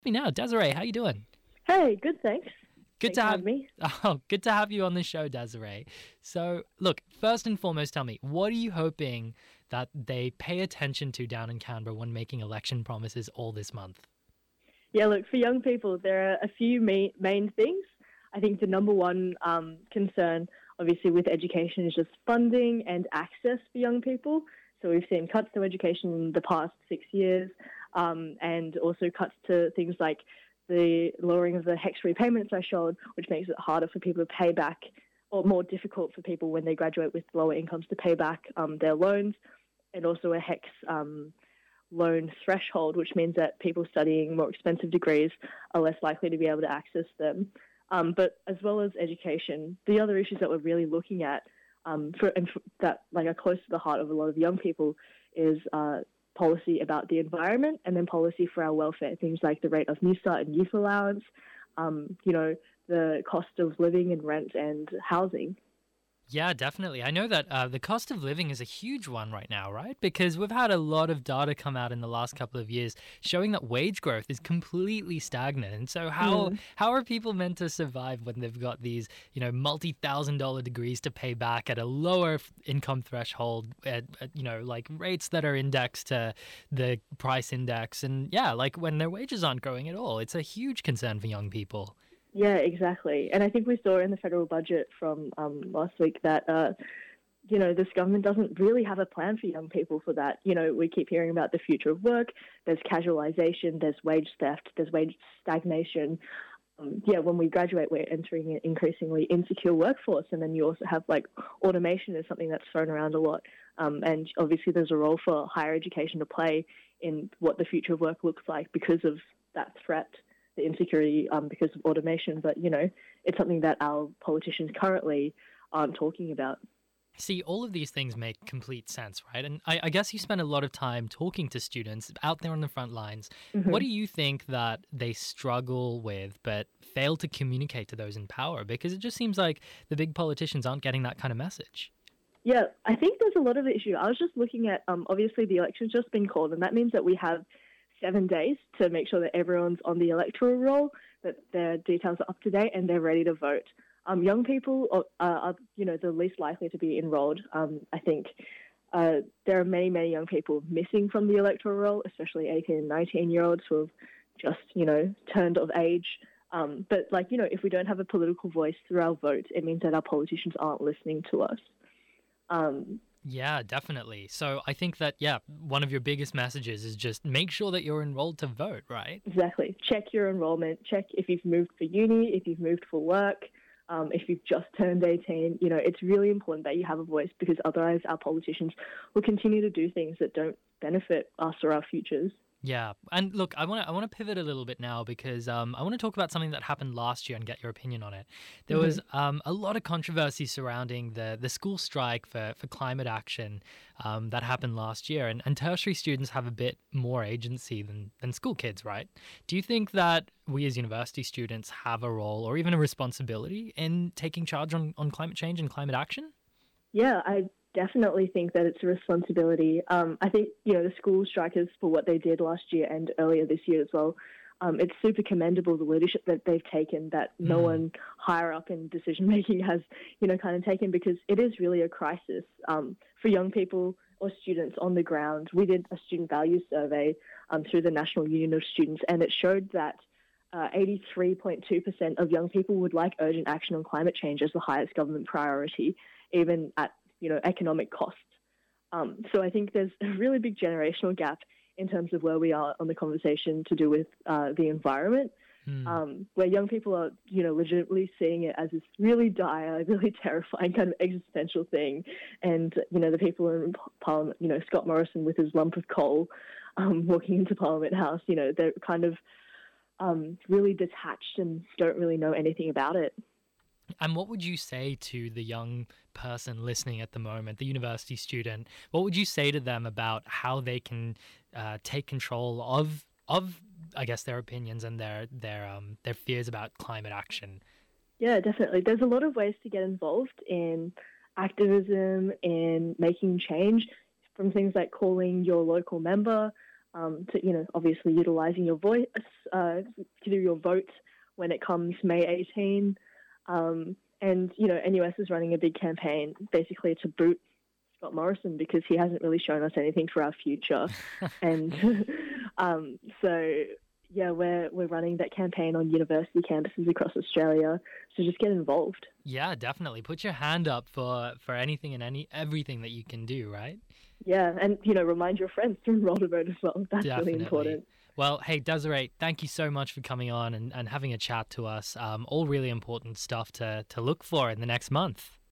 Me now, Desiree. How you doing? Hey, good, thanks. Good Thanks to for have having me. good to have you on the show, Desiree. So, look, first and foremost, tell me, what are you hoping that they pay attention to down in Canberra when making election promises all this month? Yeah, look, for young people, there are a few main things. I think the number one concern, obviously, with education is just funding and access for young people. So we've seen cuts to education in the past 6 years, and also cuts to things like the lowering of the HEX repayment threshold, which makes it harder for people to pay back, or more difficult for people when they graduate with lower incomes to pay back their loans, and also a HEX loan threshold, which means that people studying more expensive degrees are less likely to be able to access them. But as well as education, the other issues that we're really looking at that are close to the heart of a lot of young people is policy about the environment, and then policy for our welfare, things like the rate of New Start and youth allowance, the cost of living and rent and housing. Yeah, definitely. I know that the cost of living is a huge one right now, right? Because we've had a lot of data come out in the last couple of years showing that wage growth is completely stagnant. And so how are people meant to survive when they've got these, multi-thousand-dollar degrees to pay back at a lower income threshold at like rates that are indexed to the price index? And yeah, like when their wages aren't growing at all, it's a huge concern for young people. Yeah, exactly. And I think we saw in the federal budget from last week that, this government doesn't really have a plan for young people for that. We keep hearing about the future of work. There's casualisation, there's wage theft, there's wage stagnation. When we graduate, we're entering an increasingly insecure workforce. And then you also have automation is something that's thrown around a lot. And obviously there's a role for higher education to play in what the future of work looks like because of that threat, the insecurity because of automation. But, it's something that our politicians currently aren't talking about. See, all of these things make complete sense, right? And I guess you spend a lot of time talking to students out there on the front lines. Mm-hmm. What do you think that they struggle with but fail to communicate to those in power? Because it just seems like the big politicians aren't getting that kind of message. Yeah, I think there's a lot of issue. I was just looking at, obviously the election's just been called, and that means that we have 7 days to make sure that everyone's on the electoral roll, that their details are up to date and they're ready to vote. Young people are the least likely to be enrolled. I think there are many, many young people missing from the electoral roll, especially 18 and 19-year-olds who have just, turned of age. But if we don't have a political voice through our vote, it means that our politicians aren't listening to us. Yeah, definitely. So I think that, one of your biggest messages is just make sure that you're enrolled to vote, right? Exactly. Check your enrollment. Check if you've moved for uni, if you've moved for work, if you've just turned 18. It's really important that you have a voice because otherwise our politicians will continue to do things that don't benefit us or our futures. Yeah, and look, I want to pivot a little bit now because I want to talk about something that happened last year and get your opinion on it. There was a lot of controversy surrounding the school strike for climate action that happened last year, and tertiary students have a bit more agency than school kids, right? Do you think that we as university students have a role or even a responsibility in taking charge on climate change and climate action? Yeah, I definitely think that it's a responsibility. I think, the school strikers for what they did last year and earlier this year as well, it's super commendable, the leadership that they've taken that no one higher up in decision-making has, kind of taken, because it is really a crisis for young people or students on the ground. We did a student values survey through the National Union of Students, and it showed that 83.2% of young people would like urgent action on climate change as the highest government priority, even at economic cost. So I think there's a really big generational gap in terms of where we are on the conversation to do with the environment, where young people are, legitimately seeing it as this really dire, really terrifying kind of existential thing. And, the people in Parliament, Scott Morrison with his lump of coal walking into Parliament House, they're kind of really detached and don't really know anything about it. And what would you say to the young person listening at the moment, the university student? What would you say to them about how they can take control of I guess their opinions and their fears about climate action? Yeah, definitely. There's a lot of ways to get involved in activism, in making change, from things like calling your local member, to, obviously utilising your voice to do your vote when it comes May 18. And, NUS is running a big campaign basically to boot Scott Morrison because he hasn't really shown us anything for our future. And we're running that campaign on university campuses across Australia. So just get involved. Yeah, definitely. Put your hand up for anything and everything that you can do, right? Yeah, and, remind your friends to enroll to vote as well. That's Definitely. really important. Well, hey, Desiree, thank you so much for coming on and having a chat to us. All really important stuff to look for in the next month.